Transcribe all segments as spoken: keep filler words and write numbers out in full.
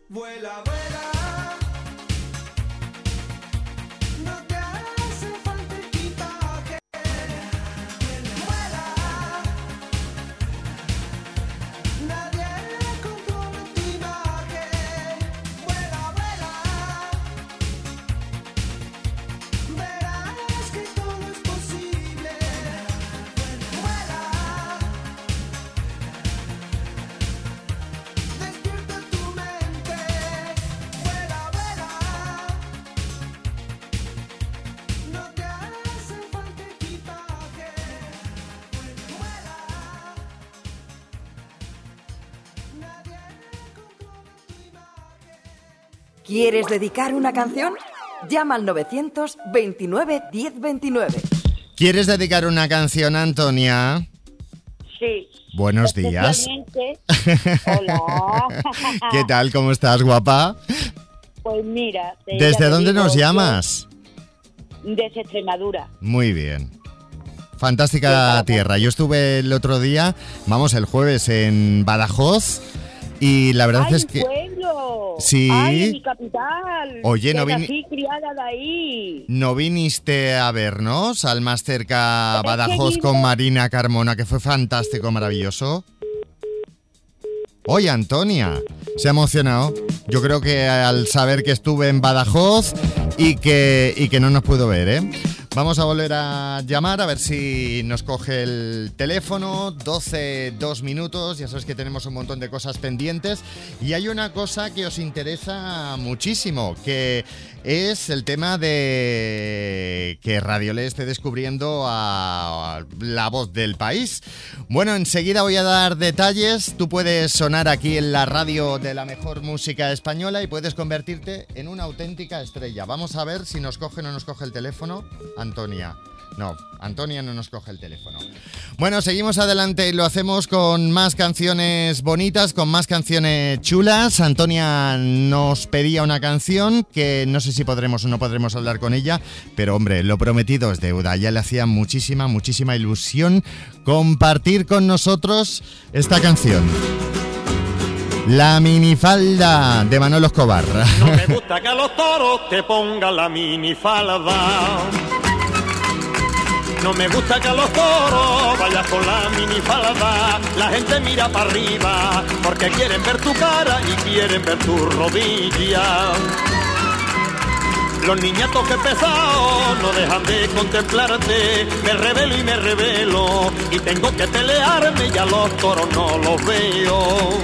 Vuela, vuela. No te hace falta equipaje. Vuela. Nadie controla tu imagen. Vuela, vuela. Verás que todo es posible. Vuela. Despierta tu mente. Vuela, vuela. No te hace falta equipaje. Vuela. Nadie controla tu imagen. ¿Quieres dedicar una canción? Llama al novecientos veintinueve diez veintinueve. ¿Quieres dedicar una canción, Antonia? Sí. Buenos días. Especialmente- Hola. ¿Qué tal? ¿Cómo estás, guapa? Pues mira. te- ya ¿Desde te dónde digo, nos yo- llamas? Desde Extremadura. Muy bien. Fantástica tierra. Yo estuve el otro día, vamos, el jueves en Badajoz y la verdad ¡Ay, es mi que... pueblo! Sí. ¡Ay, mi capital! Oye, no Que vini- nací criada de ahí. ¿No viniste a vernos al más cerca Es que Badajoz vine- con Marina Carmona, que fue fantástico, maravilloso? Oye, Antonia, se ha emocionado. Yo creo que al saber que estuve en Badajoz y que, y que no nos pudo ver, ¿eh? Vamos a volver a llamar a ver si nos coge el teléfono. doce, dos minutos. Ya sabes que tenemos un montón de cosas pendientes. Y hay una cosa que os interesa muchísimo, que es el tema de que Radio Le esté descubriendo a la voz del país. Bueno, enseguida voy a dar detalles. Tú puedes sonar aquí en la radio de la mejor música española y puedes convertirte en una auténtica estrella. Vamos a ver si nos coge o no nos coge el teléfono Antonia. No, Antonia no nos coge el teléfono. Bueno, seguimos adelante y lo hacemos con más canciones bonitas, con más canciones chulas. Antonia nos pedía una canción que no sé si podremos o no podremos hablar con ella, pero hombre, lo prometido es deuda. Ya le hacía muchísima, muchísima ilusión compartir con nosotros esta canción. La minifalda de Manolo Escobar. No me gusta que a los toros te pongan la minifalda. No me gusta que a los toros vayas con la minifalda. La gente mira para arriba porque quieren ver tu cara y quieren ver tu rodilla. Los niñatos que pesados no dejan de contemplarte. Me revelo y me revelo y tengo que pelearme y a los toros no los veo.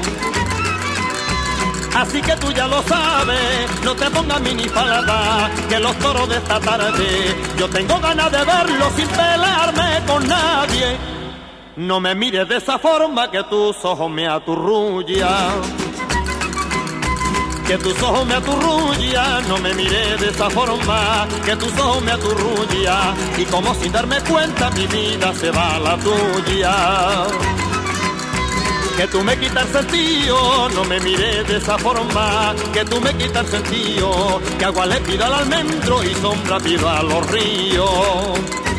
Así que tú ya lo sabes, no te pongas minifalda, que los toros de esta tarde yo tengo ganas de verlos sin pelearme con nadie. No me mires de esa forma que tus ojos me aturrullan. Que tus ojos me aturrullan, no me mires de esa forma, que tus ojos me aturrullan. Y como sin darme cuenta mi vida se va a la tuya. Que tú me quitas el sentido, no me mires de esa forma, que tú me quitas el sentido, que agua le pido al almendro y sombra pido a los ríos.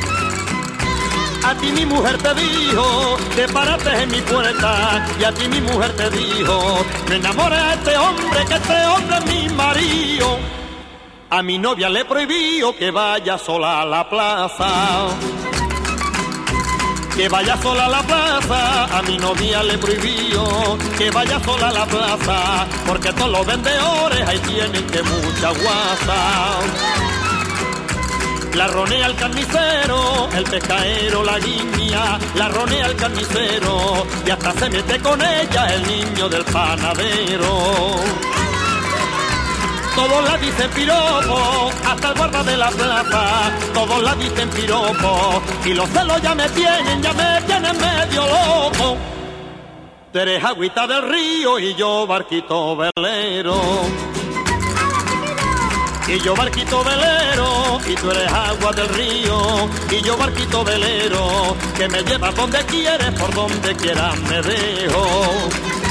A ti mi mujer te dijo, te paraste en mi puerta, y a ti mi mujer te dijo, no enamores a este hombre, que este hombre es mi marido. A mi novia le prohibió que vaya sola a la plaza. Que vaya sola a la plaza, a mi novia le prohibió que vaya sola a la plaza, porque todos los vendedores ahí tienen que mucha guasa. La ronea el carnicero, el pescaero la guiña, la ronea el carnicero, y hasta se mete con ella el niño del panadero. Todos la dicen piropo, hasta el guarda de la plaza, todos la dicen piropo, y los celos ya me tienen, ya me tienen medio loco. Tú eres agüita del río y yo barquito velero. Y yo barquito velero, y tú eres agua del río, y yo barquito velero, que me llevas donde quieres, por donde quieras me dejo.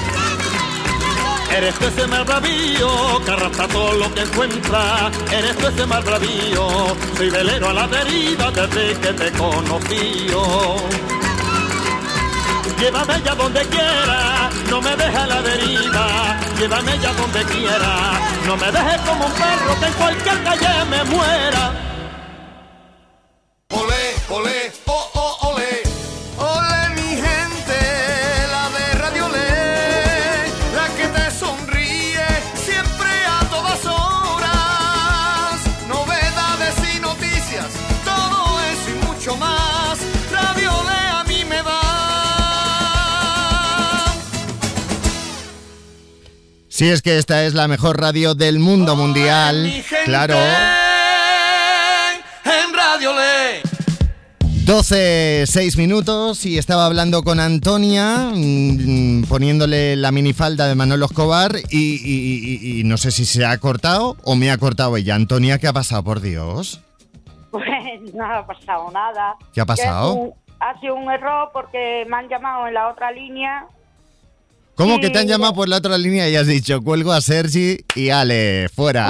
Eres tú ese mal bravío que arrastra todo lo que encuentra. Eres tú ese mal bravío. Soy velero a la deriva desde que te conocí. llévame ya donde quiera, no me dejes a la deriva, llévame ya donde quiera, no me dejes como un perro que en cualquier calle me muera. Olé, olé, oh, oh, olé. Olé, mi gente, la de Radio Olé, la que te sonríe siempre a todas horas. Novedades y noticias, todo eso y mucho más. Radio Olé a mí me va. Si es que esta es la mejor radio del mundo mundial, Mi gente, claro. en Radio Olé. doce, seis minutos y estaba hablando con Antonia, mmm, poniéndole la minifalda de Manolo Escobar y, y- y- y no sé si se ha cortado o me ha cortado ella. Antonia, ¿qué ha pasado, por Dios? Pues no ha pasado nada. ¿Qué ha pasado? Que es un- Ha sido un error porque me han llamado en la otra línea. ¿Cómo Sí, que te han llamado por la otra línea y has dicho, cuelgo a Sergi y ale, fuera?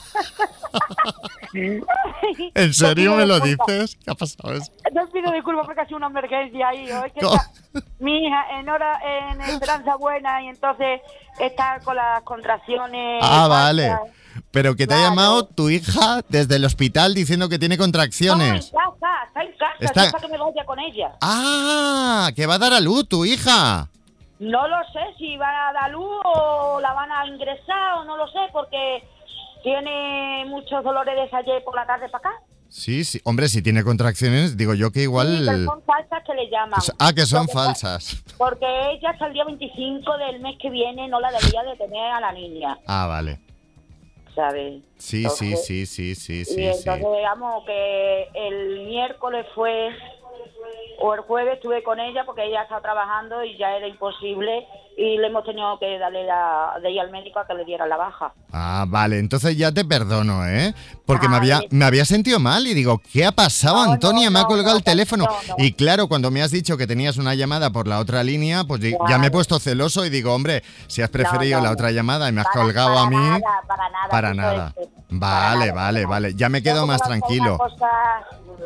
¿En serio me lo dices? ¿Qué ha pasado eso? Yo pido disculpas porque ha sido una emergencia ahí. ¿no? Es que ¿Cómo? está mi hija en hora en Esperanza Buena y entonces está con las contracciones. Ah, vale. falsas. Pero que te ha Claro. llamado tu hija desde el hospital diciendo que tiene No, en contracciones. casa, está en casa. Está- Está... para que me vaya con ella. Ah, que va a dar a luz tu hija. No lo sé si va a dar luz o la van a ingresar o no lo sé porque tiene muchos dolores de ayer por la tarde para acá. Sí, sí. Hombre, si tiene contracciones, digo yo que Sí, pero igual... son falsas que le llaman. Ah, que son Lo pasa- falsas. Porque ella hasta el día veinticinco del mes que viene no la debía de tener a la niña, Ah, vale. ¿sabes? Sí, sí, Entonces- sí, sí, sí, Y sí, sí. entonces digamos que el miércoles fue, o el jueves estuve con ella porque ella estaba trabajando y ya era imposible y le hemos tenido que darle la, de ir al médico a que le diera la baja. Ah, vale, entonces ya te perdono, ¿eh? Porque me había, Vale. me había sentido mal y digo, ¿qué ha pasado, No, Antonia? no, me ha no, colgado no, el teléfono. no, no. Y claro, cuando me has dicho que tenías una llamada por la otra línea, pues di- ya me he Claro. puesto celoso y digo, hombre, si has preferido No, no, la no. otra llamada y me has Para- colgado para a mí... nada, para nada, Para eso nada. es- Vale, para nada, vale, para nada. vale. Ya me Yo quedo como más no sea tranquilo. una cosa-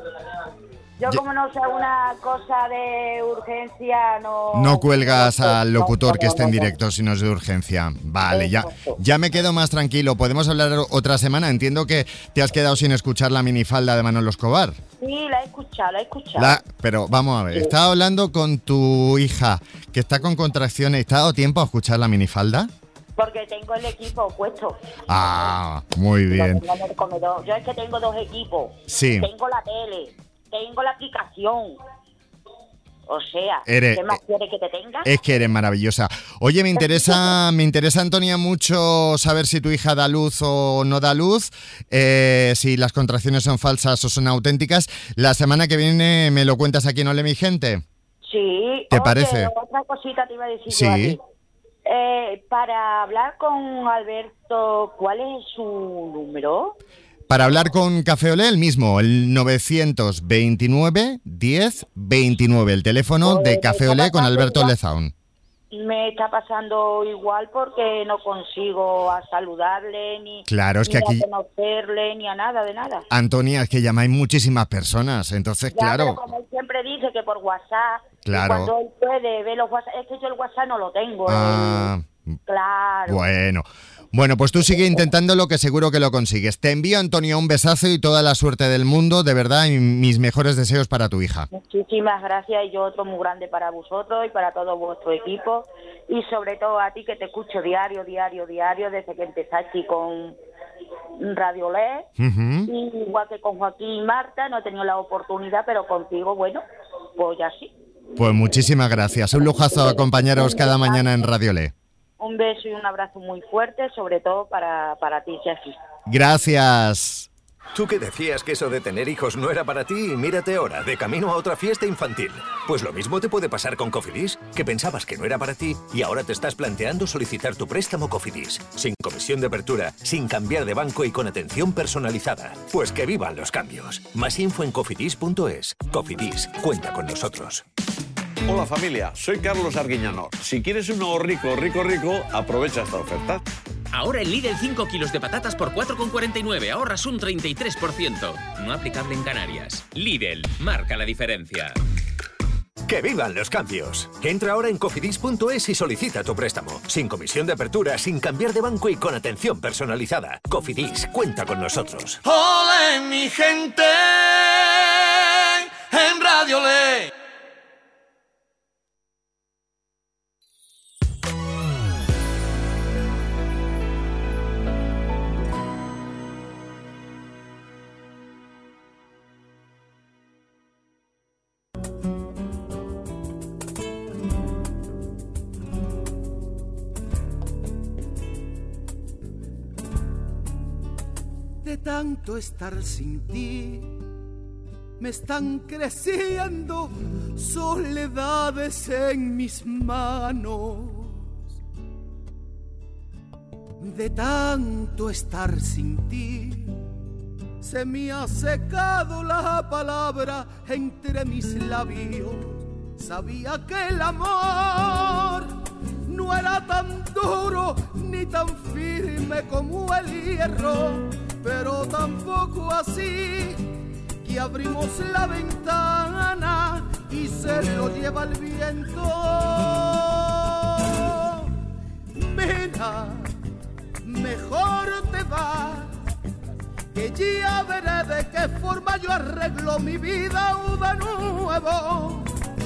yo Ya- como no sea una cosa de urgencia, no... No cuelgas no, al no, locutor no, que esté en no, no. directo si no es de urgencia. Vale, ya, Exacto. ya me quedo más tranquilo. ¿Podemos hablar otra semana? Entiendo que te has quedado sin escuchar la minifalda de Manolo Escobar. Sí, la he escuchado, la he escuchado. La- pero vamos a ver, estaba hablando con tu hija que está con contracciones. ¿Te ha dado tiempo a escuchar la minifalda? Porque tengo el equipo puesto. Ah, muy Lo bien. tengo en el comedor. Yo es que tengo dos equipos. Sí. Tengo la tele, tengo la aplicación. O sea, Eres- ¿qué más quieres que te tenga? Es que eres maravillosa. Oye, me interesa, me interesa, Antonia, mucho saber si tu hija da luz o no da luz, eh, si las contracciones son falsas o son auténticas. La semana que viene me lo cuentas aquí en Ole, mi gente. Sí. ¿Te Oye, parece? Otra cosita te iba a decir Sí. yo a ti. Eh, para hablar con Alberto, ¿cuál es su número? Para hablar con Café Olé, el mismo, el novecientos veintinueve diez veintinueve, el teléfono de Pues, Café me Olé está con Alberto pasando Lezaun. Me está pasando igual porque no consigo a saludarle, ni, Claro, es que ni aquí- a conocerle, ni a nada, de nada. Antonia, es que llamáis muchísimas personas, entonces, Ya, claro, pero como él siempre dice que por WhatsApp, y Claro. cuando él puede ver los WhatsApp, es que yo el WhatsApp no lo tengo. Ah, el- claro. bueno. Bueno, pues tú sigue intentándolo que seguro que lo consigues. Te envío, Antonia, un besazo y toda la suerte del mundo, de verdad, y mis mejores deseos para tu hija. Muchísimas gracias y yo otro muy grande para vosotros y para todo vuestro equipo y sobre todo a ti que te escucho diario, diario, diario desde que empezaste con Radio Olé. Ujú. Y igual que con Joaquín y Marta, no he tenido la oportunidad, pero contigo, bueno, pues ya sí. Pues muchísimas gracias. Un lujazo acompañaros cada mañana en Radio Olé. Un beso y un abrazo muy fuerte, sobre todo para, para ti, Jessy. Gracias. Tú que decías que eso de tener hijos no era para ti y mírate ahora, de camino a otra fiesta infantil. Pues lo mismo te puede pasar con Cofidis, que pensabas que no era para ti y ahora te estás planteando solicitar tu préstamo Cofidis. Sin comisión de apertura, sin cambiar de banco y con atención personalizada. Pues que vivan los cambios. Más info en cofidis punto es. Cofidis, cuenta con nosotros. Hola familia, soy Carlos Arguiñano. Si quieres un nuevo rico, rico, rico, aprovecha esta oferta. Ahora en Lidl cinco kilos de patatas por cuatro con cuarenta y nueve, ahorras un treinta y tres por ciento. No aplicable en Canarias. Lidl, marca la diferencia. ¡Que vivan los cambios! Entra ahora en cofidis punto es y solicita tu préstamo. Sin comisión de apertura, sin cambiar de banco y con atención personalizada. Cofidis, cuenta con nosotros. ¡Ole, mi gente! En Radio Ley. De tanto estar sin ti, me están creciendo soledades en mis manos. De tanto estar sin ti, se me ha secado la palabra entre mis labios. Sabía que el amor no era tan duro ni tan firme como el hierro, pero tampoco así que abrimos la ventana y se lo lleva el viento. Mira, mejor te vas, que ya veré de qué forma yo arreglo mi vida de nuevo.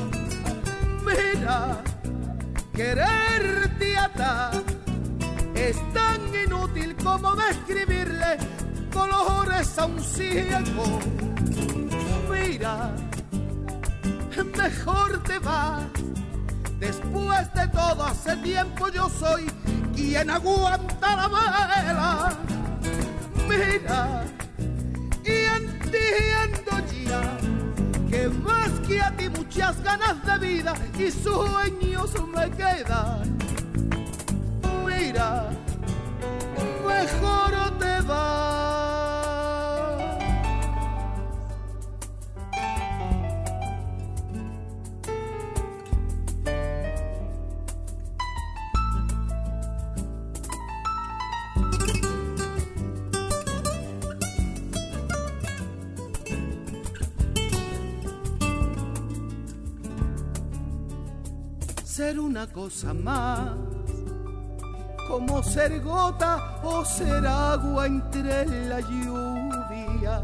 Mira, quererte atar es tan inútil como describirle colores a un ciego. Mira, mejor te vas. Después de todo, hace tiempo yo soy quien aguanta la vela. Mira, y entiendo ya que más que a ti muchas ganas de vida y sueños me quedan. Mira, mejor te vas. Ser una cosa más, como ser gota o ser agua entre la lluvia.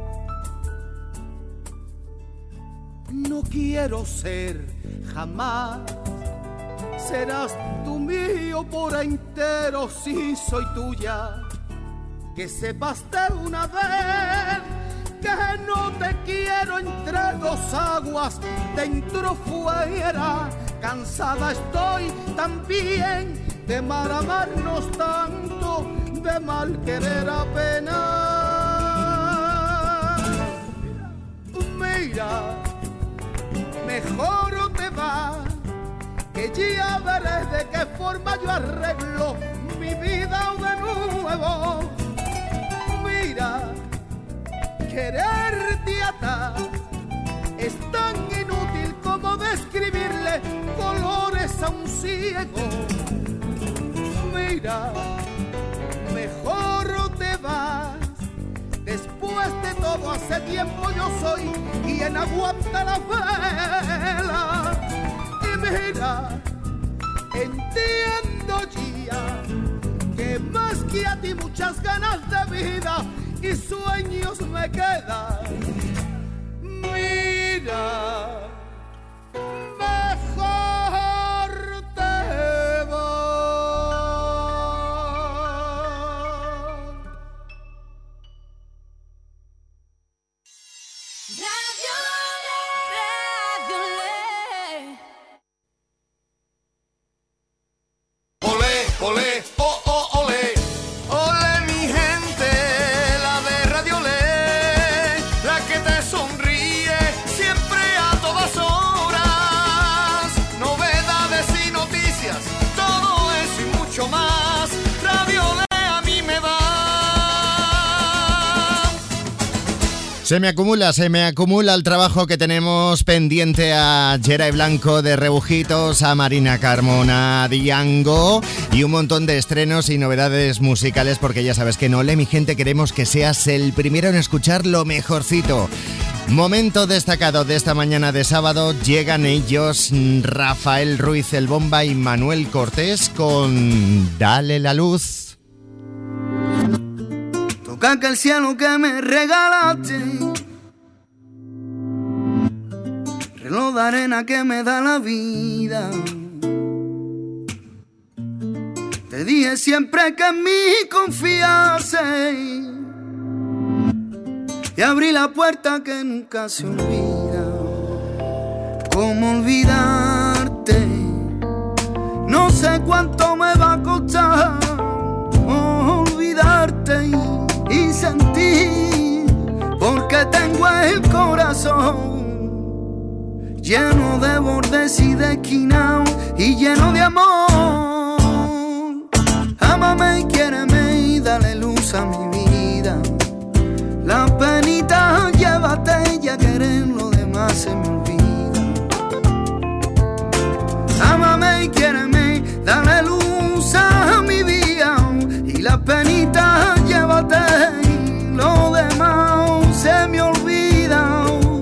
No quiero ser jamás, serás tú mío por entero si soy tuya. Que sepas de una vez que no te quiero entre dos aguas, dentro fuera. Cansada estoy también de mal amarnos tanto, de mal querer apenas. Mira, mejor te vas, que ya veré de qué forma yo arreglo mi vida de nuevo. Mira, quererte atar es tan inútil como describirle colores a un ciego. Mira, mejor te vas. Después de todo, hace tiempo yo soy quien aguanta la vela. Y mira, entiendo ya que más que a ti muchas ganas de vida y sueños me quedan. Mira, mejor te vas. Radio Ley. Olé, olé, oh, oh, olé. Olé, mi gente, la de Radio Ley, la que te sonríe siempre a todas horas. Novedades y noticias, todo eso y mucho más. Radio Ley a mí me da. Se me acumula, se me acumula el trabajo que tenemos pendiente a Geray Blanco de Rebujitos, a Marina Carmona, a Diango y un montón de estrenos y novedades musicales, porque ya sabes que en Olé, mi gente, queremos que seas el primero en escuchar lo mejorcito. Momento destacado de esta mañana de sábado. Llegan ellos, Rafael Ruiz el Bomba y Manuel Cortés con Dale la Luz. Toca que el cielo que me regalaste, reloj de arena que me da la vida. Te dije siempre que en mí confiase y abrí la puerta que nunca se olvida. ¿Cómo olvidarte? No sé cuánto me va a costar olvidarte y, y sentir, porque tengo el corazón lleno de bordes y de esquinas y lleno de amor. Ámame y quiéreme y dale luz a mi vida. Las penitas llévate, ya querer lo demás se me olvida. Ámame y quiéreme, dale luz a mi vida. Y las penitas llévate, lo demás se me olvida.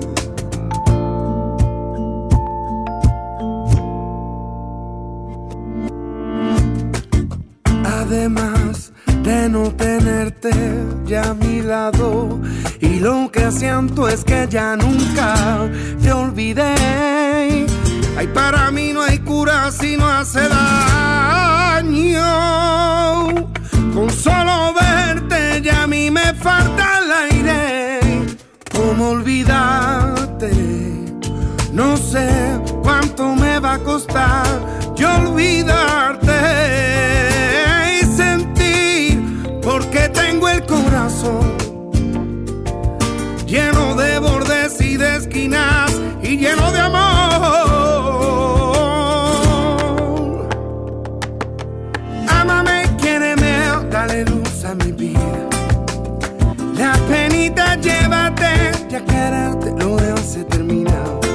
Además de no tenerte ya a mi lado, y lo que siento es que ya nunca te olvidé. Ay, para mí no hay cura si no hace daño. Con solo verte ya a mí me falta el aire. ¿Cómo olvidarte? No sé cuánto me va a costar yo olvidarte. Porque tengo el corazón lleno de bordes y de esquinas y lleno de amor. Ámame, quiéreme, dale luz a mi vida. La penita llévate, ya quererte lo de hoy se termina.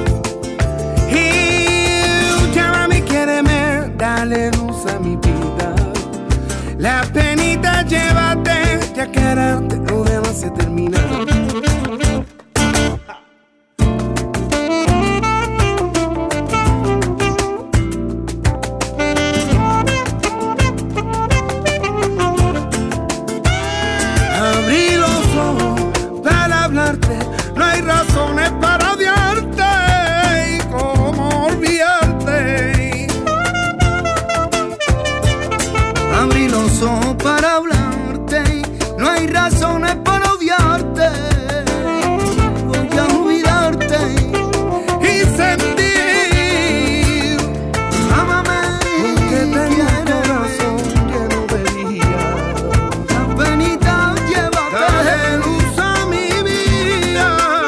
Y llámame, quiéreme, dale luz a mi vida. La penita llévate, ya quererte lo demás se termina. Abrí los ojos para hablarte, no hay razones para odiarte. ¿Y cómo olvidarte? Abrí los ojos para hablarte, no hay razones para odiarte. Voy a olvidarte y sentir. Ámame, porque tengo el corazón lleno de vida. La penita llévate, dale luz a mi vida.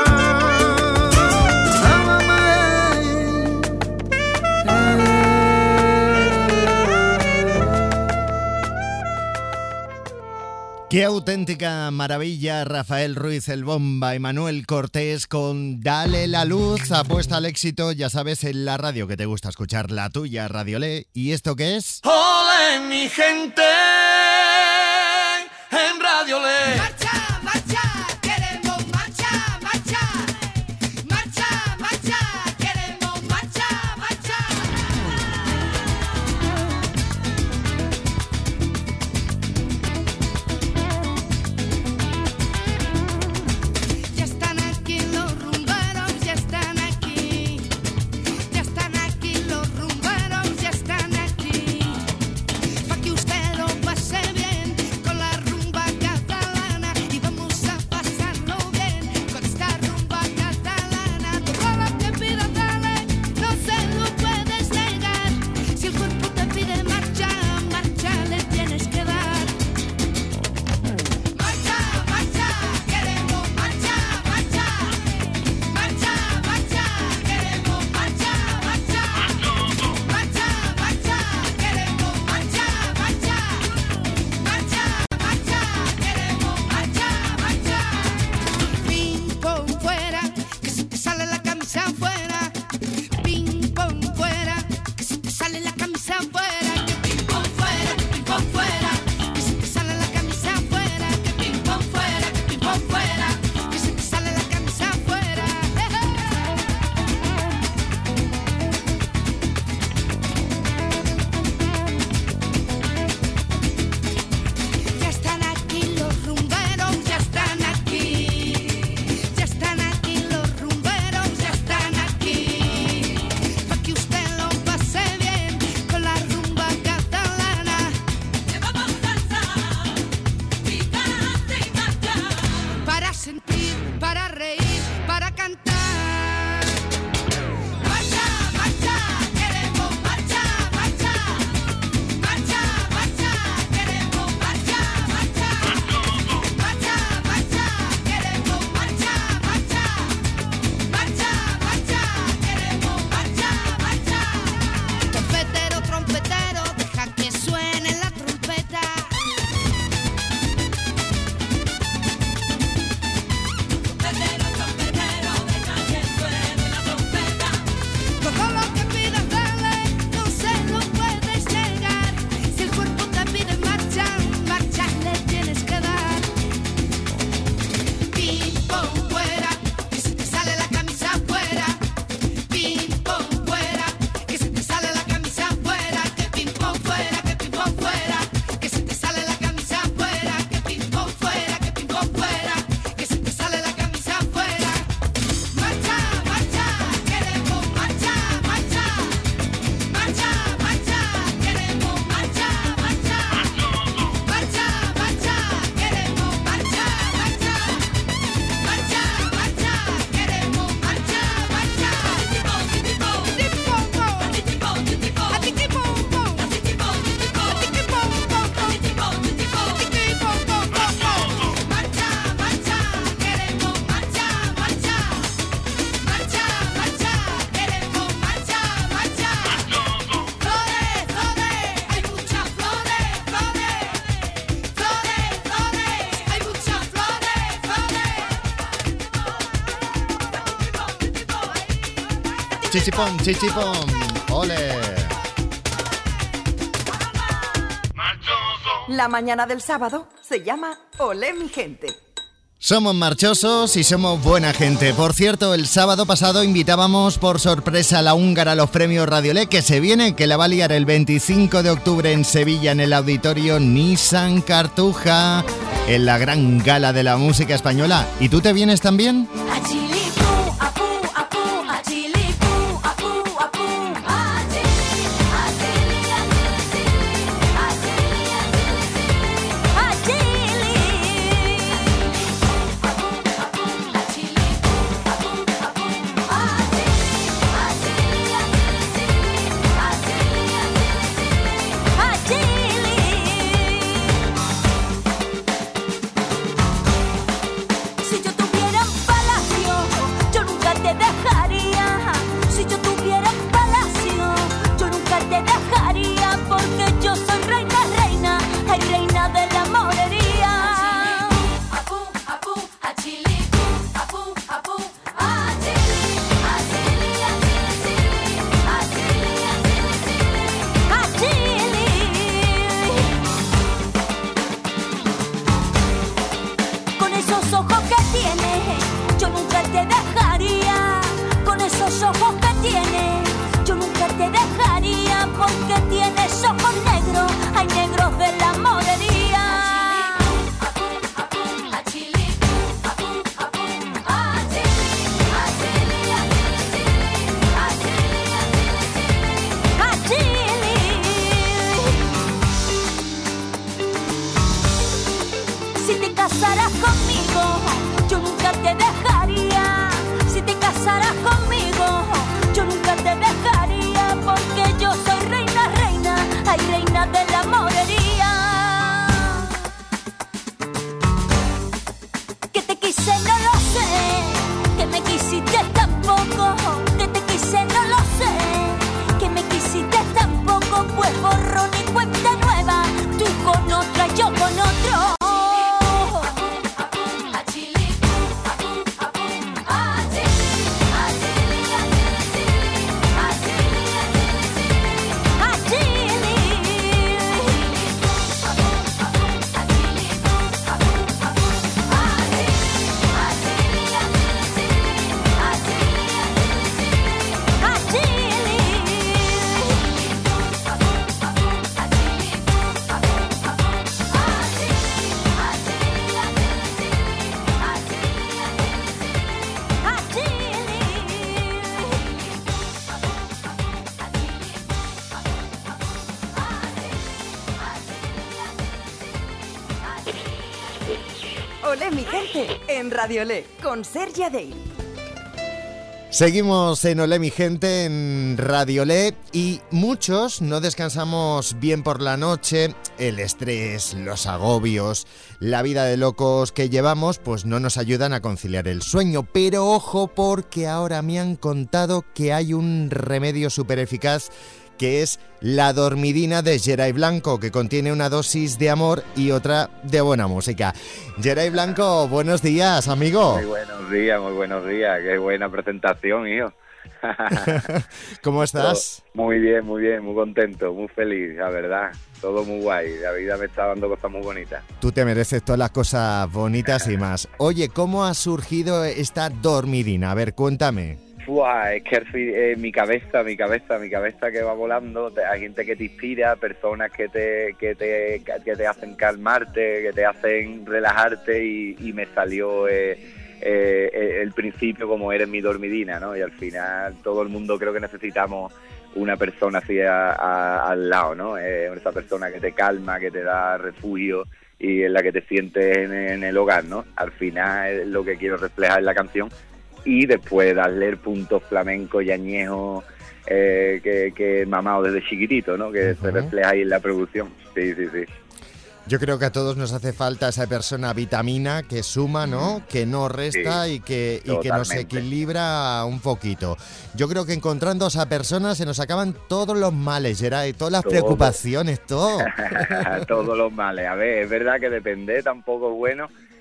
Ámame. Qué auténtica maravilla, Rafael Ruiz el Bomba y Manuel Cortés con Dale la Luz. Apuesta al éxito, ya sabes, en la radio que te gusta escuchar, la tuya, Radio Le. ¿Y esto qué es? ¡Ole, mi gente! En Radio Le. Marcha, marcha, queremos marcha, marcha. Marcha, marcha, queremos marcha, marcha. Ya están aquí los rumberos, ya están aquí. Ya están aquí los rumberos, ya están aquí. Pa' que usted lo pase bien con la rumba catalana. chichipón, chichipón. ¡Ole! La mañana del sábado se llama Olé mi gente. Somos marchosos y somos buena gente. Por cierto, el sábado pasado invitábamos por sorpresa a la húngara a los premios Radiolé, que se viene, que la va a liar el veinticinco de octubre en Sevilla en el auditorio Nissan Cartuja, en la gran gala de la música española. ¿Y tú te vienes también? Olé mi gente en Radiolé con Sergia Day. Seguimos en Olé mi gente en Radiolé y muchos no descansamos bien por la noche. El estrés, los agobios, la vida de locos que llevamos pues no nos ayudan a conciliar el sueño. Pero ojo, porque ahora me han contado que hay un remedio súper eficaz, que es la dormidina de Geray Blanco, que contiene una dosis de amor y otra de buena música. Geray Blanco, buenos días, amigo. Muy buenos días, muy buenos días. Qué buena presentación, hijo. ¿Cómo estás? Todo muy bien, muy bien, muy contento, muy feliz, la verdad. Todo muy guay, la vida me está dando cosas muy bonitas. Tú te mereces todas las cosas bonitas y más. Oye, ¿cómo ha surgido esta dormidina? A ver, cuéntame. Fua, es que eh, mi cabeza, mi cabeza, mi cabeza que va volando, hay gente que te inspira, personas que te que te, que te hacen calmarte, que te hacen relajarte y, y me salió eh, eh, el principio como eres mi dormidina, ¿no? Y al final todo el mundo creo que necesitamos una persona así a, a, al lado, ¿no? Eh, esa persona que te calma, que te da refugio y en la que te sientes en, en el hogar, ¿no? Al final es lo que quiero reflejar en la canción. Y después darle el punto flamenco y añejo eh, que, que he mamado desde chiquitito, ¿no? Que uh-huh. se refleja ahí en la producción. Sí, sí, sí. Yo creo que a todos nos hace falta esa persona vitamina que suma, ¿no? Que no resta sí, y, que, y que nos equilibra un poquito. Yo creo que encontrando a esa persona se nos acaban todos los males, Geray, todas las todo. preocupaciones, todo. Todos los males. A ver, es verdad que depender tampoco es bueno.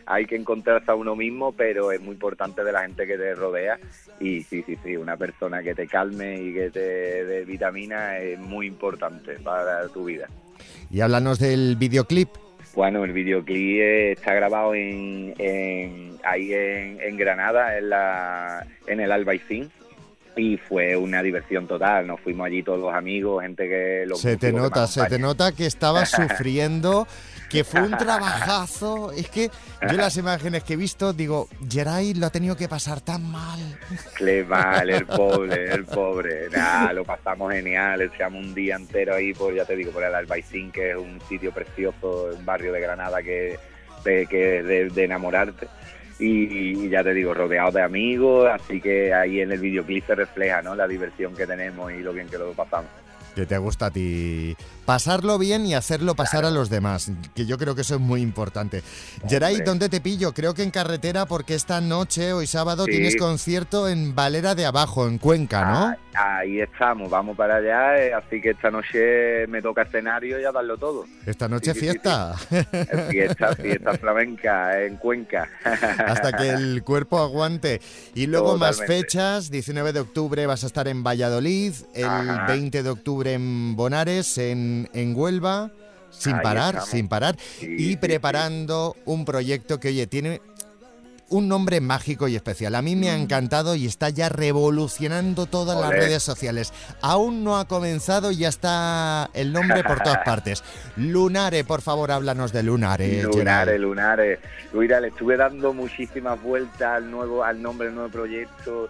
hay que encontrarse a uno mismo, pero es muy importante de la gente que te rodea. Y sí, sí, sí, una persona que te calme y que te dé vitamina es muy importante para tu vida. Y háblanos del videoclip. Bueno, el videoclip está grabado en, en ahí en, en Granada, en, la, en el Albaicín. Y fue una diversión total, nos fuimos allí todos los amigos, gente que... Los se te nota, se te nota que estabas sufriendo, que fue un trabajazo. Es que yo las imágenes que he visto, digo, Geray lo ha tenido que pasar tan mal. Qué mal, el pobre, el pobre. Nah, lo pasamos genial, echamos un día entero ahí, por, ya te digo, por el Albaicín, que es un sitio precioso, un barrio de Granada que, de, que de, de enamorarte. Y, y ya te digo, rodeado de amigos, así que ahí en el videoclip se refleja, ¿no?, la diversión que tenemos y lo bien que lo pasamos. Que te gusta a ti pasarlo bien y hacerlo pasar claro. a los demás, que yo creo que eso es muy importante. Geray, ¿dónde te pillo? Creo que en carretera, porque esta noche, hoy sábado, sí. tienes concierto en Valera de Abajo, en Cuenca, ¿no? Ah, ahí estamos, vamos para allá, eh, así que esta noche me toca escenario y a darlo todo. Esta noche sí, fiesta. Sí, sí, sí. Fiesta, fiesta flamenca en Cuenca. Hasta que el cuerpo aguante. Y luego Totalmente. Más fechas, diecinueve de octubre vas a estar en Valladolid, el Ajá. veinte de octubre en Bonares, en, en Huelva, sin Ahí parar, estamos. sin parar, sí, y preparando sí, sí. un proyecto que, oye, tiene un nombre mágico y especial. A mí me ha encantado y está ya revolucionando todas Olé. las redes sociales. Aún no ha comenzado y ya está el nombre por todas partes. Lunare, por favor, háblanos de Lunare. Lunare, Lunare. Mira, le estuve dando muchísimas vueltas al nuevo, al nombre del nuevo proyecto.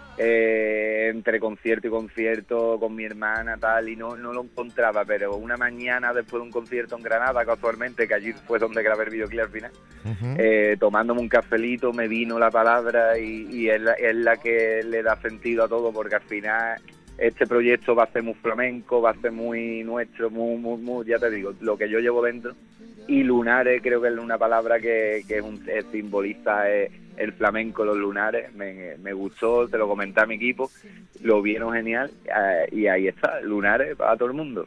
Eh, entre concierto y concierto con mi hermana tal y no, no lo encontraba, pero una mañana después de un concierto en Granada, casualmente, que allí fue donde grabé el videoclip al final, uh-huh. eh, tomándome un cafelito me vino la palabra y, y es, la, es la que le da sentido a todo, porque al final este proyecto va a ser muy flamenco, va a ser muy nuestro, muy, muy, muy, ya te digo, lo que yo llevo dentro. Y lunares creo que es una palabra que, que es un, es, simboliza eh, el flamenco, los lunares. Me, me gustó, te lo comenté a mi equipo, lo vieron genial eh, y ahí está, lunares para todo el mundo.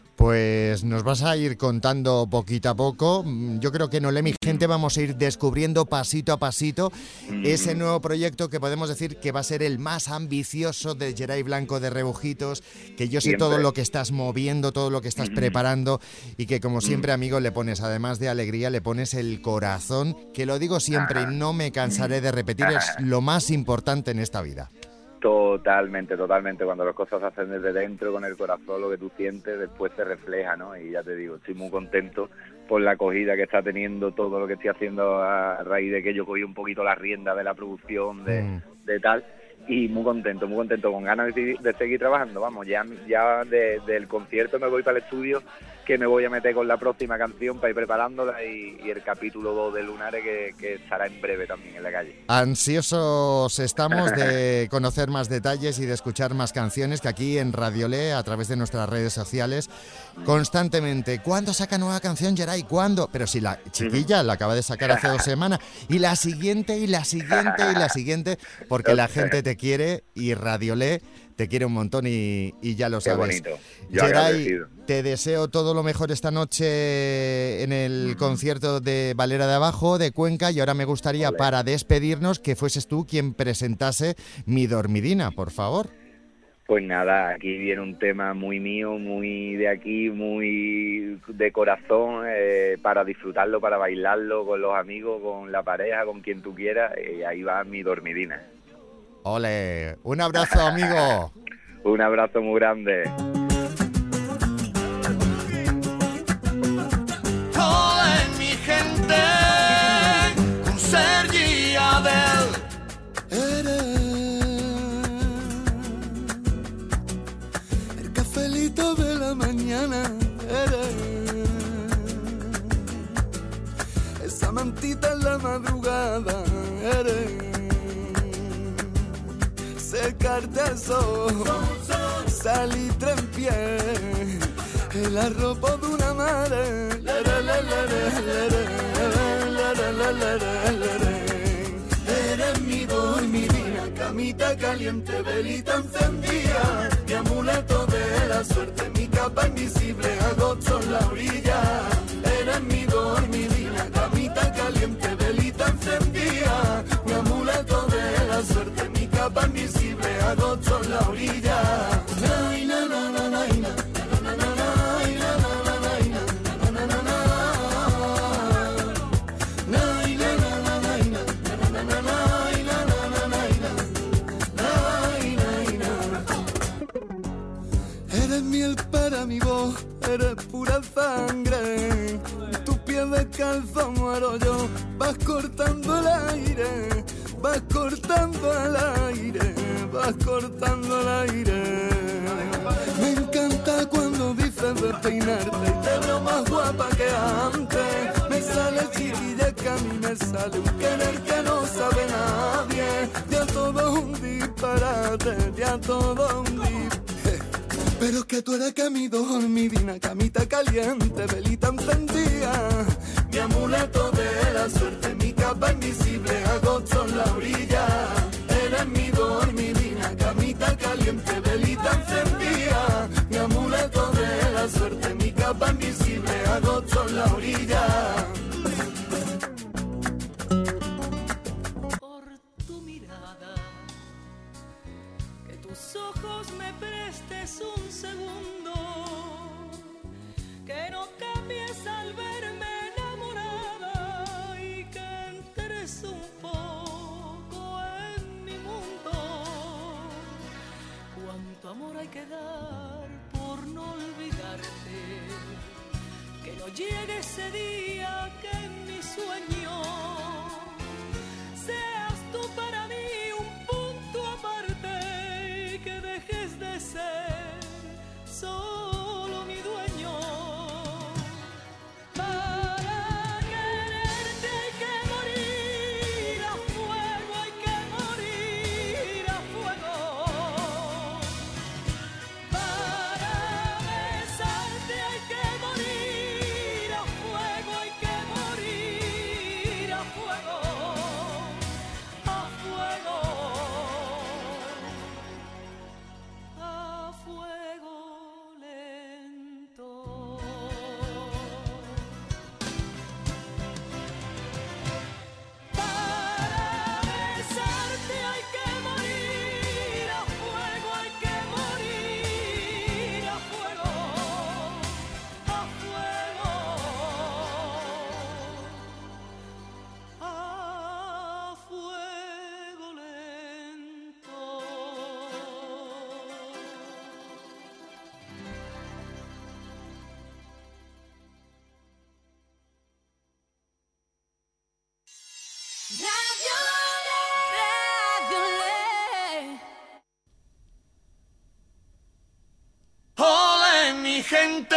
Pues nos vas a ir contando poquito a poco. Yo creo que en Olé, mi gente, vamos a ir descubriendo pasito a pasito mm. ese nuevo proyecto que podemos decir que va a ser el más ambicioso de Geray Blanco de Rebujitos, que yo sé siempre. todo lo que estás moviendo, todo lo que estás mm. preparando y que, como siempre, amigo, le pones, además de alegría, le pones el corazón, que lo digo siempre y no me cansaré de repetir, es lo más importante en esta vida. Totalmente, totalmente. Cuando las cosas se hacen desde dentro, con el corazón, lo que tú sientes, después se refleja, ¿no? Y ya te digo, estoy muy contento por la acogida que está teniendo todo lo que estoy haciendo a raíz de que yo cogí un poquito la rienda de la producción, de, mm. de tal. Y muy contento, muy contento, con ganas de, de seguir trabajando. Vamos, ya, ya de, del concierto me voy para el estudio, que me voy a meter con la próxima canción para ir preparándola y, y el capítulo dos de Lunares que, que estará en breve también en la calle. Ansiosos estamos de conocer más detalles y de escuchar más canciones, que aquí en Radio Olé, a través de nuestras redes sociales, constantemente, ¿cuándo saca nueva canción, Geray? ¿Cuándo? Pero si la chiquilla la acaba de sacar hace dos semanas, y la siguiente, y la siguiente, y la siguiente, porque la gente te quiere y Radio Olé te quiere un montón y, y ya lo sabes. Qué bonito. Yo Geray, te deseo todo lo mejor esta noche en el mm. concierto de Valera de Abajo, de Cuenca, y ahora me gustaría, Olé. para despedirnos, que fueses tú quien presentase Mi Dormidina, por favor. Pues nada, aquí viene un tema muy mío, muy de aquí, muy de corazón, eh, para disfrutarlo, para bailarlo con los amigos, con la pareja, con quien tú quieras, y ahí va Mi Dormidina. Ole, un abrazo, amigo. Un abrazo muy grande. Ole, mi gente, con Sergi Adel. Eres el cafelito de la mañana, eres esa mantita en la madrugada, eres secarte el sol, salitre en pie, el arropo de una madre. Eres mi dormidina, camita caliente, velita encendida, mi amuleto de la suerte, mi capa invisible, agosto en la orilla. Eres mi dormidina, camita caliente, velita eres pura sangre. Tu piel descalza muero yo. Vas cortando el aire, vas cortando el aire, vas cortando el aire. Me encanta cuando dices de peinarte, te veo más guapa que antes. Me sale chiquilla que a mí me sale un querer que no sabe nadie. Ya todo un disparate, ya todo un disparate. Pero que tú eres que mi dormidina, camita caliente, velita encendida. Mi amuleto de la suerte, mi capa invisible, agosto en la orilla. Eres mi dormidina, camita caliente, velita encendida. Mi amuleto de la suerte, mi capa invisible, agosto en la orilla. Por tu mirada, que tus ojos me prestes un segundo, que no cambies al verme enamorada y que entres un poco en mi mundo. Cuánto amor hay que dar por no olvidarte, que no llegue ese día que en mi sueño seas tú para mí un punto aparte y que dejes de ser solo mi dueño. Para quererte hay que morir a fuego, hay que morir a fuego. Para besarte hay que morir a fuego, hay que morir a fuego, a fuego, a fuego lento. Para besarte hay que morir a fuego, hay que morir a fuego, a fuego, a fuego lento. Radio Le, Radio Le. Ole mi gente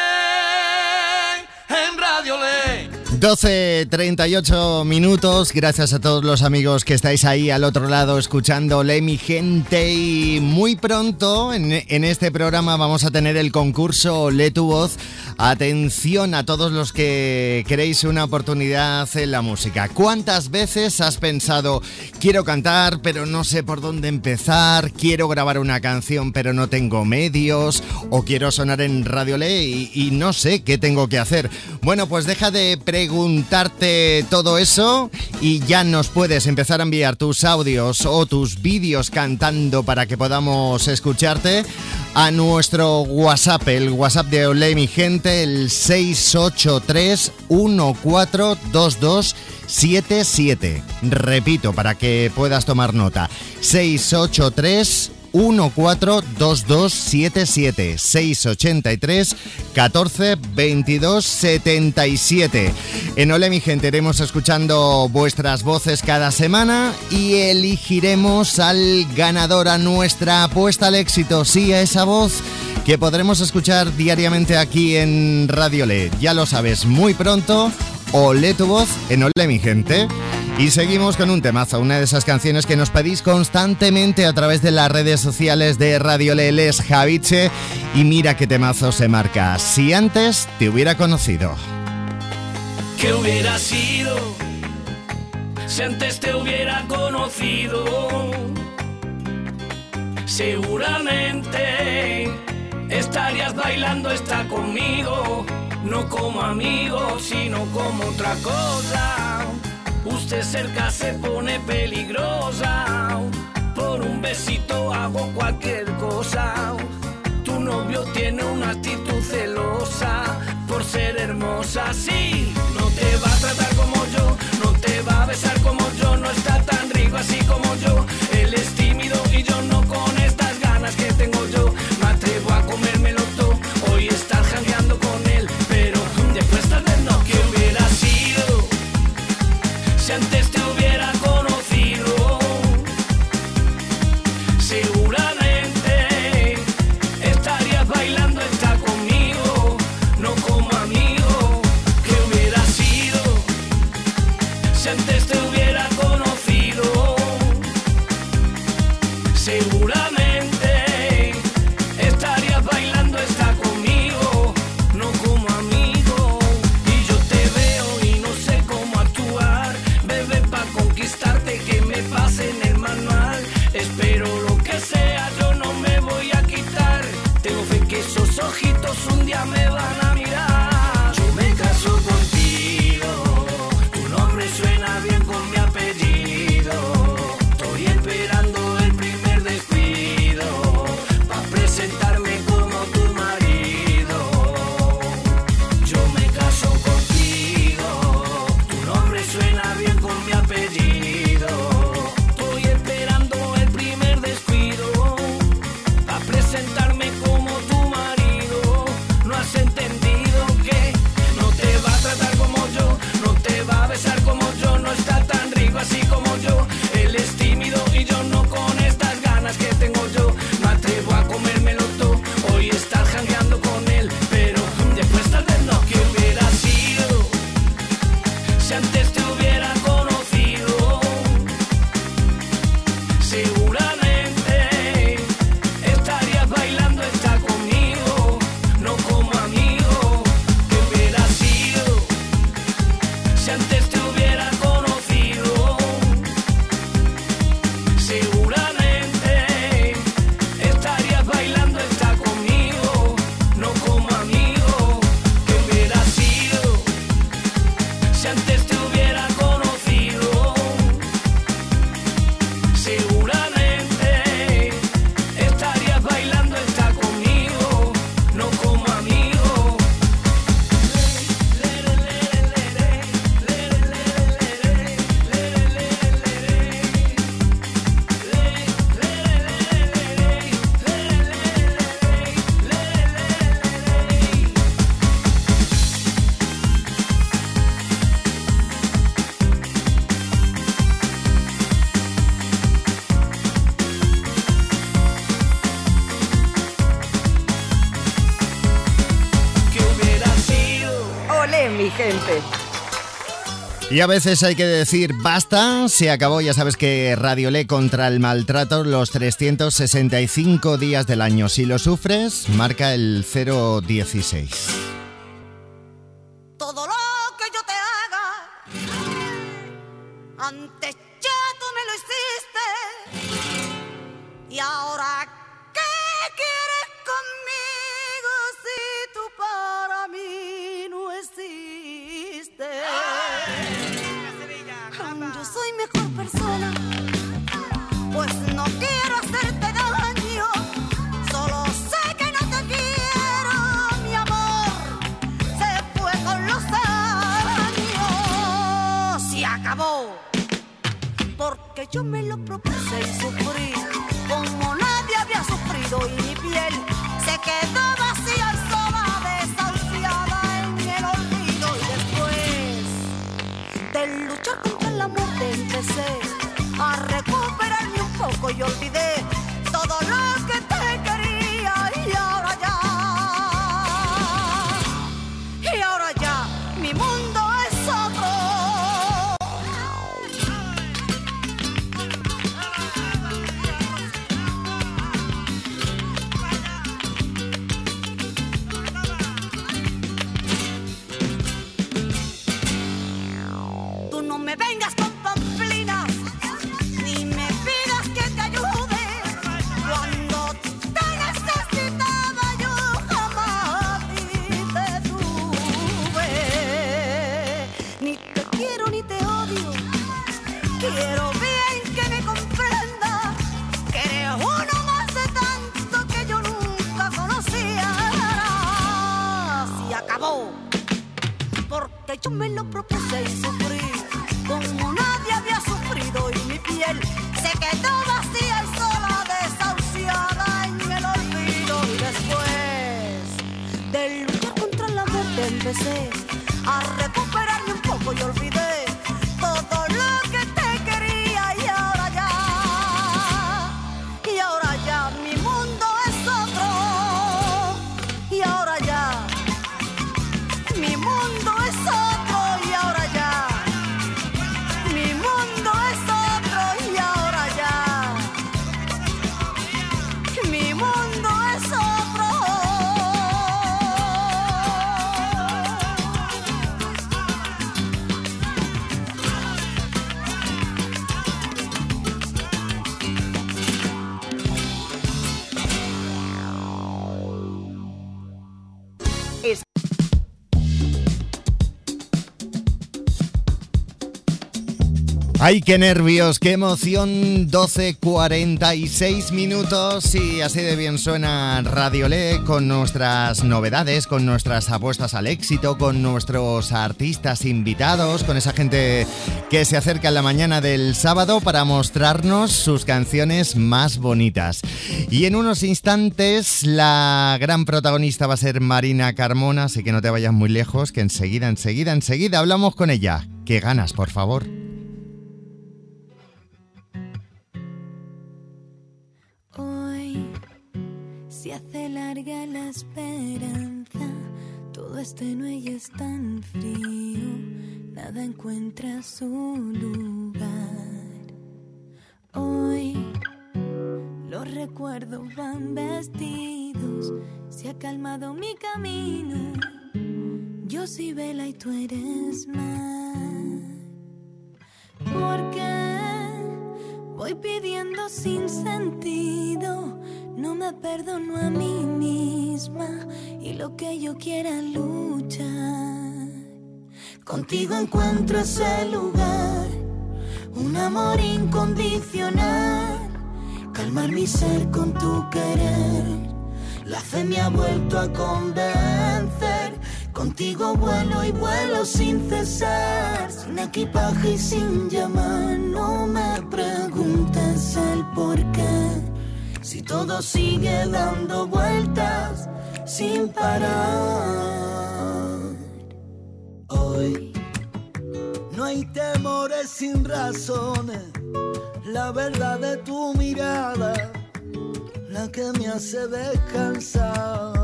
en Radio Le. doce treinta y ocho minutos, gracias a todos los amigos que estáis ahí al otro lado escuchándole, mi gente, y muy pronto en, en este programa vamos a tener el concurso Lee tu voz. Atención a todos los que queréis una oportunidad en la música. ¿Cuántas veces has pensado, quiero cantar pero no sé por dónde empezar, quiero grabar una canción pero no tengo medios, o quiero sonar en Radio Le y, y no sé qué tengo que hacer? Bueno, pues deja de preguntarte todo eso y ya nos puedes empezar a enviar tus audios o tus vídeos cantando para que podamos escucharte a nuestro WhatsApp, el WhatsApp de Ole mi gente, el seis ocho tres uno cuatro dos dos siete siete. Repito, para que puedas tomar nota, seis ocho tres uno cuatro dos dos siete siete, seis ocho tres catorce veintidós setenta y siete. En Ole mi gente iremos escuchando vuestras voces cada semana y elegiremos al ganador, a nuestra apuesta al éxito, sí, a esa voz que podremos escuchar diariamente aquí en Radio Le. Ya lo sabes, muy pronto, Ole tu voz en Ole mi gente. Y seguimos con un temazo, una de esas canciones que nos pedís constantemente a través de las redes sociales de Radio Le. Él es Javiche y mira qué temazo se marca, Si antes te hubiera conocido. ¿Qué hubiera sido si antes te hubiera conocido? Seguramente estarías bailando esta conmigo, no como amigo, sino como otra cosa. Usted cerca se pone peligrosa, por un besito hago cualquier cosa. Tu novio tiene una actitud celosa, por ser hermosa, sí. No te va a tratar como yo, no te va a besar como yo, no está tan rico así como yo. Él es tímido y yo no, con estas ganas que tengo yo. Me atrevo a comérmelo todo, hoy estás jangueando Si antes te hubiera conocido, seguramente estarías bailando esta conmigo, no como amigo. ¿Qué hubiera sido si antes te hubiera conocido? Seguramente estarías bailando esta conmigo, no como amigo. Y yo te veo y no sé cómo actuar, bebé, pa' conquistarte que me pase en el manual. Espero lo que sea, yo no me voy a quitar. Tengo fe que esos ojitos un día me van a mirar. Yo me caso contigo, tu nombre suena bien con mi apellido. Estoy esperando el primer despido pa' presentarme como tu marido. Yo me caso contigo, tu nombre suena bien con mi apellido. Estoy esperando el primer descuido pa' presentarme como tu marido. No has entendido que no te va a tratar como yo, no te va a besar como yo, no está tan rico así como yo. Él es tímido y yo no, con estas ganas que tengo yo. Me atrevo a comérmelo todo, hoy estar jangueando con él, pero después tal vez no. ¿Qué hubiera sido si antes te hubiera conocido? Seguramente estarías bailando esta conmigo, no como amigo. ¿Qué hubiera sido si antes te hubiera conocido? Seguramente estarías bailando esta conmigo, no como amigo. ¿Qué hubiera sido si antes te hubiera conocido? Seguramente estarías bailando esta conmigo, no como amigo. ¿Qué hubiera sido? Olé, mi gente. Y a veces hay que decir basta, se acabó. Ya sabes que Radiolé contra el maltrato los trescientos sesenta y cinco días del año. Si lo sufres, marca el cero dieciséis. Todo lo que yo te haga, antes ya tú me lo hiciste. Y ahora, ¿qué quieres conmigo si tú para mí no existes? Yo soy mejor persona, pues no quiero hacerte daño. Solo sé que no te quiero, mi amor. Se fue con los años, se acabó. Porque yo me lo propuse y sufrí como nadie había sufrido, y mi piel se quedó vacía y sola, desahuciada en el olvido. Y después de luchar contra la muerte empecé a recuperarme un poco y olvidé todo lo que te quería. Y ahora ya, y ahora ya, mi mundo es otro. Tú no me vengas con pamplinas, ni me pidas que te ayude. Cuando te necesitaba yo jamás a ti te tuve. Ni te quiero ni te odio, quiero bien que me comprendas que eres uno más de tanto que yo nunca conocía. Se acabó, porque yo me lo propuse y sufrí como nadie había sufrido, y mi piel se quedó vacía y sola, desahuciada en el olvido. Y después de luchar contra la muerte empecé a recuperarme un poco y olvidé todo lo ¡Ay, qué nervios, qué emoción! doce cuarenta y seis minutos y así de bien suena Radiolé con nuestras novedades, con nuestras apuestas al éxito, con nuestros artistas invitados, con esa gente que se acerca en la mañana del sábado para mostrarnos sus canciones más bonitas. Y en unos instantes la gran protagonista va a ser Marina Carmona, así que no te vayas muy lejos, que enseguida, enseguida, enseguida hablamos con ella. ¡Qué ganas, por favor! Se hace larga la esperanza, todo este y es tan frío, nada encuentra su lugar. Hoy los recuerdos van vestidos, se ha calmado mi camino, yo soy vela y tú eres mar. Porque voy pidiendo sin sentido, no me perdono a mí misma y lo que yo quiera luchar. Contigo encuentro ese lugar, un amor incondicional, calmar mi ser con tu querer, la fe me ha vuelto a convencer. Contigo vuelo y vuelo sin cesar, sin equipaje y sin llamar, no me preguntes el por qué. Si todo sigue dando vueltas sin parar. Hoy no hay temores sin razones, la verdad de tu mirada, la que me hace descansar.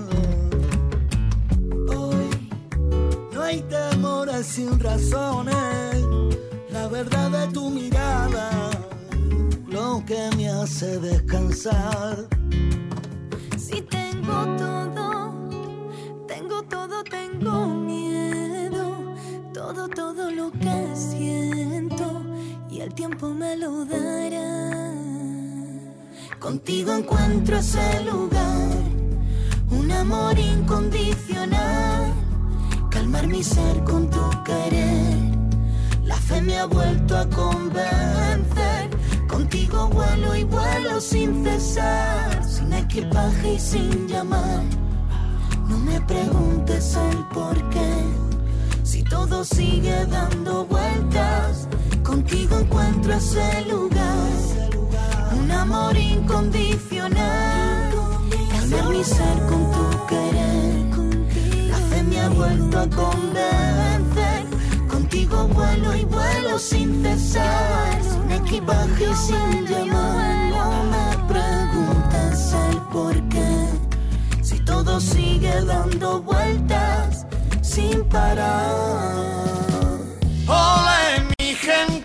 Hoy no hay temores sin razones, la verdad de tu mirada, lo que me hace descansar. Si tengo todo, tengo todo, tengo miedo, todo, todo lo que siento y el tiempo me lo dará. Contigo encuentro ese lugar, un amor incondicional, calmar mi ser con tu querer, la fe me ha vuelto a convencer. Contigo vuelo y vuelo sin cesar, sin equipaje y sin llamar, no me preguntes el por qué. Si todo sigue dando vueltas, contigo encuentro ese lugar, un amor incondicional, calmar mi ser con tu querer, la fe me ha vuelto a convencer. Contigo vuelo y vuelo sin cesar, sin equipaje y sin llamar, no me preguntes el por qué. Si todo sigue dando vueltas sin parar. ¡Ole, mi gente!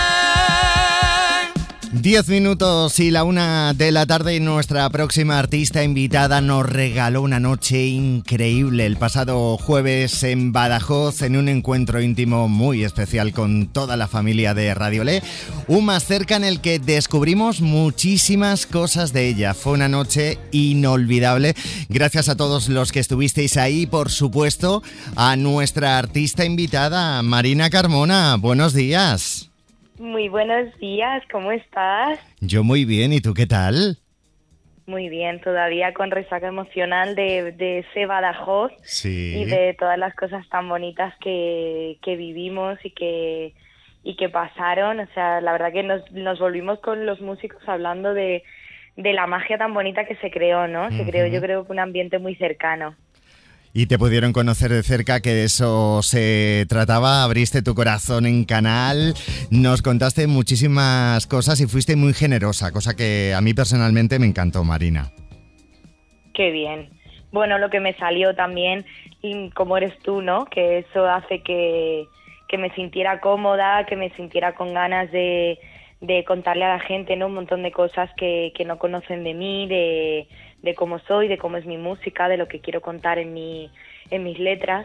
Diez minutos y la una de la tarde y nuestra próxima artista invitada nos regaló una noche increíble el pasado jueves en Badajoz en un encuentro íntimo muy especial con toda la familia de Radiolé, un más cerca en el que descubrimos muchísimas cosas de ella. Fue una noche inolvidable. Gracias a todos los que estuvisteis ahí, por supuesto, a nuestra artista invitada, Marina Carmona. Buenos días. Muy buenos días, ¿cómo estás? Yo muy bien, ¿y tú qué tal? Muy bien, todavía con resaca emocional de, de ese Badajoz, sí, y de todas las cosas tan bonitas que, que vivimos y que, y que pasaron. O sea, la verdad que nos, nos volvimos con los músicos hablando de, de la magia tan bonita que se creó, ¿no? Se uh-huh. creó, yo creo, que un ambiente muy cercano. Y te pudieron conocer de cerca, que de eso se trataba, abriste tu corazón en canal, nos contaste muchísimas cosas y fuiste muy generosa, cosa que a mí personalmente me encantó, Marina. Qué bien. Bueno, lo que me salió también, y como eres tú, ¿no? Que eso hace que, que me sintiera cómoda, que me sintiera con ganas de, de contarle a la gente, ¿no? Un montón de cosas que, que no conocen de mí, de... de cómo soy, de cómo es mi música, de lo que quiero contar en mi en mis letras.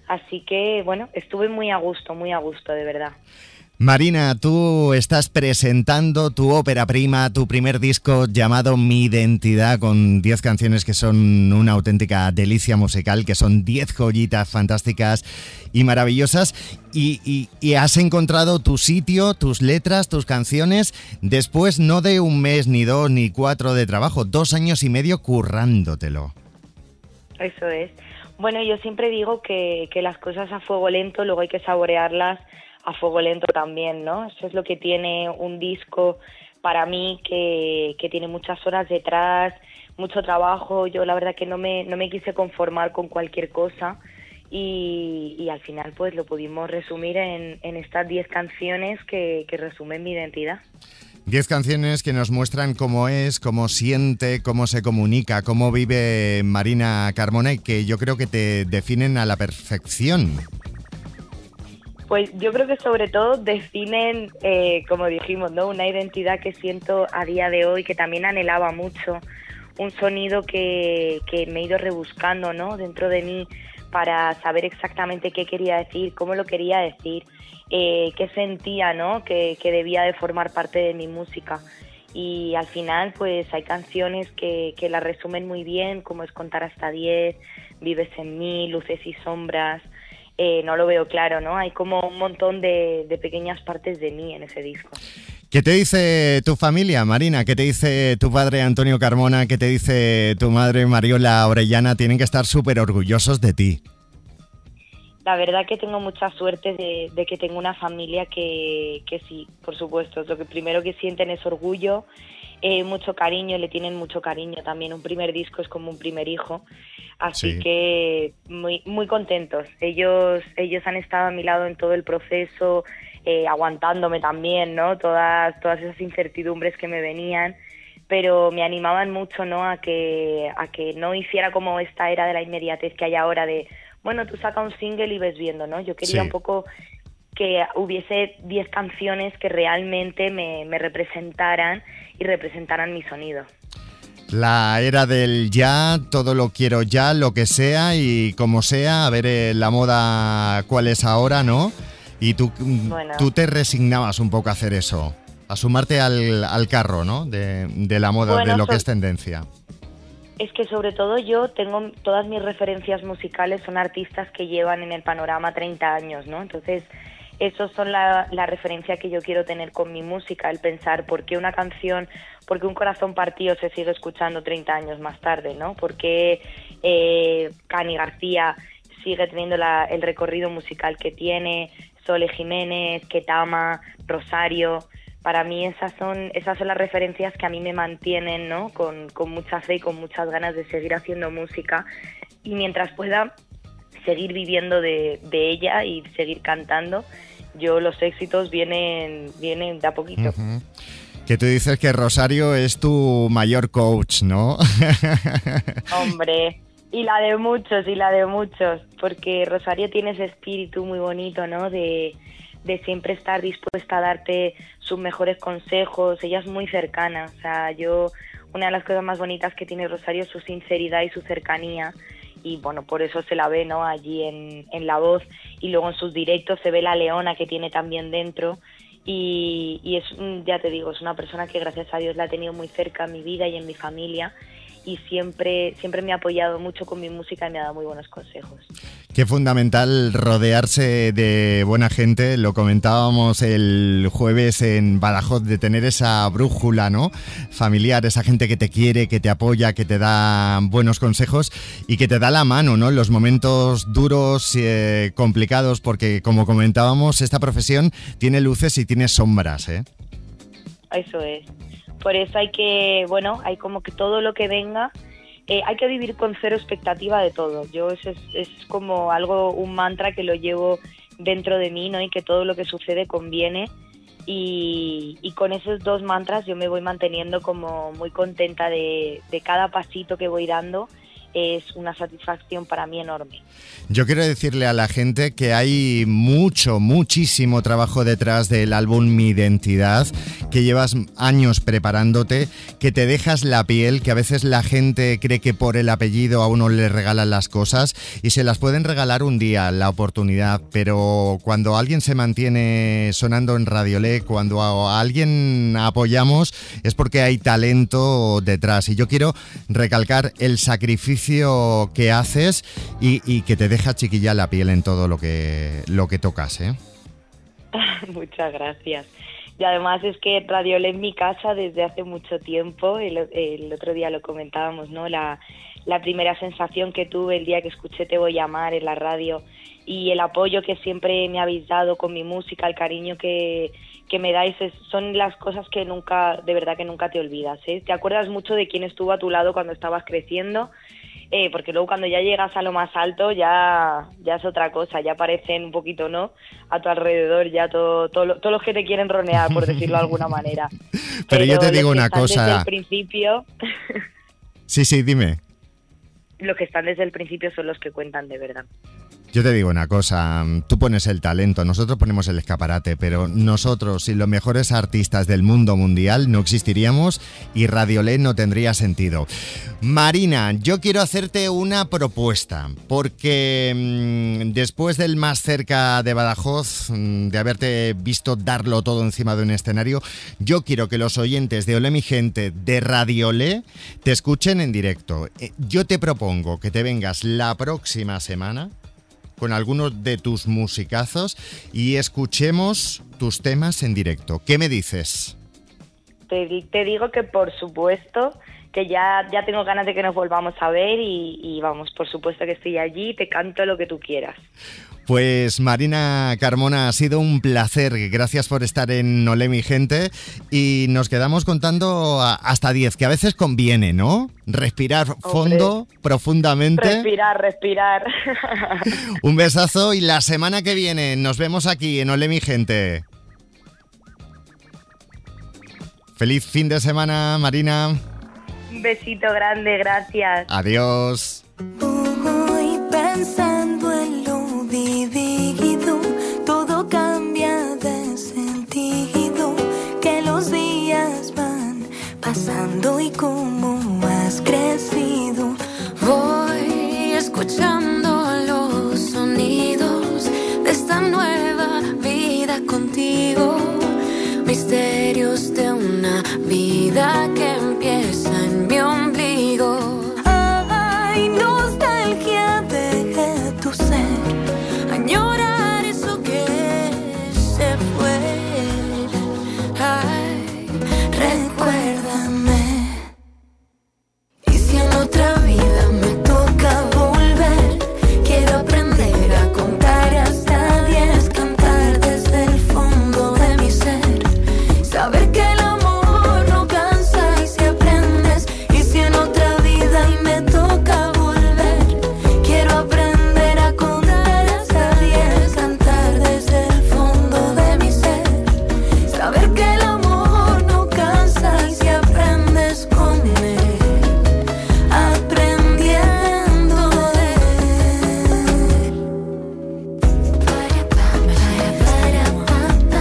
Así que, bueno, estuve muy a gusto, muy a gusto, de verdad. Marina, tú estás presentando tu ópera prima, tu primer disco llamado Mi Identidad, con diez canciones que son una auténtica delicia musical, que son diez joyitas fantásticas y maravillosas, y, y, y has encontrado tu sitio, tus letras, tus canciones, después no de un mes, ni dos, ni cuatro de trabajo, dos años y medio currándotelo. Eso es. Bueno, yo siempre digo que, que las cosas a fuego lento, luego hay que saborearlas a fuego lento también, ¿no? Eso es lo que tiene un disco para mí, que, que tiene muchas horas detrás, mucho trabajo. Yo la verdad que no me, no me quise conformar con cualquier cosa y, y al final pues lo pudimos resumir en, en estas diez canciones que, que resumen mi identidad. Diez canciones que nos muestran cómo es, cómo siente, cómo se comunica, cómo vive Marina Carmona, y que yo creo que te definen a la perfección. Pues yo creo que sobre todo definen, eh, como dijimos, ¿no? Una identidad que siento a día de hoy, que también anhelaba mucho, un sonido que, que me he ido rebuscando, ¿no? Dentro de mí para saber exactamente qué quería decir, cómo lo quería decir, eh, qué sentía, ¿no? Que, que debía de formar parte de mi música. Y al final pues hay canciones que, que la resumen muy bien, como es Contar hasta diez, Vives en mí, Luces y sombras. Eh, no lo veo claro, ¿no? Hay como un montón de, de pequeñas partes de mí en ese disco. ¿Qué te dice tu familia, Marina? ¿Qué te dice tu padre Antonio Carmona? ¿Qué te dice tu madre Mariola Orellana? Tienen que estar súper orgullosos de ti. La verdad que tengo mucha suerte de, de que tengo una familia que, que sí, por supuesto, lo que primero que sienten es orgullo, eh, mucho cariño, le tienen mucho cariño también. Un primer disco es como un primer hijo. Así sí. que muy muy contentos. Ellos ellos han estado a mi lado en todo el proceso, eh, aguantándome también, ¿no? Todas todas esas incertidumbres que me venían, pero me animaban mucho, ¿no? A que a que no hiciera como esta era de la inmediatez que hay ahora de, bueno, tú saca un single y ves viendo, ¿no? Yo quería sí. un poco que hubiese diez canciones que realmente me, me representaran y representaran mi sonido. La era del ya, todo lo quiero ya, lo que sea y como sea, a ver eh, la moda cuál es ahora, ¿no? Y tú, bueno. tú te resignabas un poco a hacer eso, a sumarte al, al carro, ¿no? De, de la moda, bueno, de lo so- que es tendencia. Es que sobre todo yo tengo, todas mis referencias musicales son artistas que llevan en el panorama treinta años, ¿no? Entonces, esos son la, la referencia que yo quiero tener con mi música, el pensar por qué una canción, por qué Un corazón partido se sigue escuchando treinta años más tarde, ¿no? Por qué eh, Cani García sigue teniendo la, el recorrido musical que tiene, Sole Jiménez, Ketama, Rosario. Para mí esas son esas son las referencias que a mí me mantienen, ¿no? Con, con mucha fe y con muchas ganas de seguir haciendo música, y mientras pueda seguir viviendo de, de ella y seguir cantando, yo los éxitos vienen vienen de a poquito. Uh-huh. Que tú dices que Rosario es tu mayor coach, ¿no? Hombre, y la de muchos, y la de muchos, porque Rosario tiene ese espíritu muy bonito, ¿no? De, de siempre estar dispuesta a darte sus mejores consejos. Ella es muy cercana, o sea, yo, una de las cosas más bonitas que tiene Rosario es su sinceridad y su cercanía, y bueno, por eso se la ve, ¿no? Allí en, en la voz, y luego en sus directos se ve la leona que tiene también dentro, y, y es, ya te digo, es una persona que gracias a Dios la he tenido muy cerca en mi vida y en mi familia, y siempre, siempre me ha apoyado mucho con mi música y me ha dado muy buenos consejos. Qué fundamental rodearse de buena gente, lo comentábamos el jueves en Badajoz, de tener esa brújula, ¿no? Familiar, esa gente que te quiere, que te apoya, que te da buenos consejos y que te da la mano, ¿no? En los momentos duros, eh, complicados, porque como comentábamos, esta profesión tiene luces y tiene sombras, ¿eh? Eso es. Por eso hay que, bueno, hay como que todo lo que venga, eh, hay que vivir con cero expectativa de todo. Yo eso es, es como algo, un mantra que lo llevo dentro de mí, ¿no? Y que todo lo que sucede conviene, y, y con esos dos mantras yo me voy manteniendo como muy contenta de, de cada pasito que voy dando, es una satisfacción para mí enorme. Yo quiero decirle a la gente que hay mucho, muchísimo trabajo detrás del álbum Mi Identidad, que llevas años preparándote, que te dejas la piel, que a veces la gente cree que por el apellido a uno le regalan las cosas y se las pueden regalar un día, la oportunidad, pero cuando alguien se mantiene sonando en Radiolé, cuando a alguien apoyamos, es porque hay talento detrás. Y yo quiero recalcar el sacrificio que haces y, y que te deja chiquilla la piel en todo lo que, lo que tocas, ¿eh? Muchas gracias. Y además es que Radiolé es mi casa desde hace mucho tiempo. El, el otro día lo comentábamos, ¿no? La, la primera sensación que tuve el día que escuché Te Voy a Amar en la radio y el apoyo que siempre me habéis dado con mi música, el cariño que, que me dais, es, son las cosas que nunca, de verdad que nunca te olvidas, ¿eh? Te acuerdas mucho de quién estuvo a tu lado cuando estabas creciendo, eh, porque luego cuando ya llegas a lo más alto ya, ya es otra cosa, ya aparecen un poquito, ¿no?, a tu alrededor ya todo, todo, todos los que te quieren ronear, por decirlo de alguna manera. Pero, Pero yo te digo los que una están cosa. Desde el principio... Sí, sí, dime. Los que están desde el principio son los que cuentan de verdad. Yo te digo una cosa, tú pones el talento, nosotros ponemos el escaparate, pero nosotros y los mejores artistas del mundo mundial no existiríamos y Radiolé no tendría sentido. Marina, yo quiero hacerte una propuesta, porque mmm, después del Más Cerca de Badajoz, mmm, de haberte visto darlo todo encima de un escenario, yo quiero que los oyentes de Olé mi gente de Radiolé te escuchen en directo. Yo te propongo que te vengas la próxima semana con algunos de tus musicazos y escuchemos tus temas en directo. ¿Qué me dices? Te, te digo que por supuesto, que ya, ya tengo ganas de que nos volvamos a ver y, y vamos, por supuesto que estoy allí, te canto lo que tú quieras. Pues Marina Carmona, ha sido un placer. Gracias por estar en Olé mi gente y nos quedamos contando hasta diez, que a veces conviene, ¿no? Respirar fondo, Hombre. profundamente. Respirar, respirar. Un besazo y la semana que viene nos vemos aquí en Olé mi gente. Feliz fin de semana, Marina. Un besito grande, gracias. Adiós. Voy pensando en lo vivido, todo cambia de sentido, que los días van pasando y cómo has crecido. Voy escuchando los sonidos de esta nueva vida contigo, misterios de una vida que